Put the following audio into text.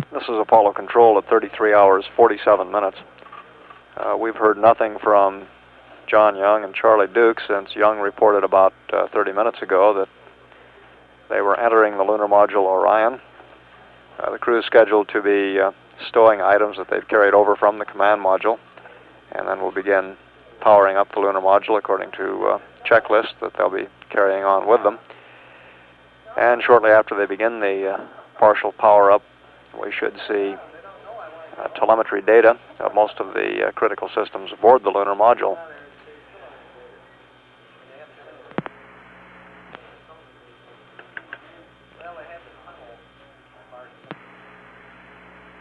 This is Apollo Control at 33 hours, 47 minutes. We've heard nothing from John Young and Charlie Duke since Young reported about 30 minutes ago that they were entering the lunar module Orion. The crew is scheduled to be stowing items that they've carried over from the command module, and then we'll begin powering up the lunar module according to checklists that they'll be carrying on with them. And shortly after they begin the partial power-up, we should see telemetry data of most of the critical systems aboard the lunar module.